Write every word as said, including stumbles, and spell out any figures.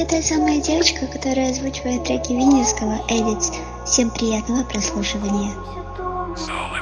это та самая девочка, которая озвучивает треки Винницкого, Эдитс. Всем приятного прослушивания.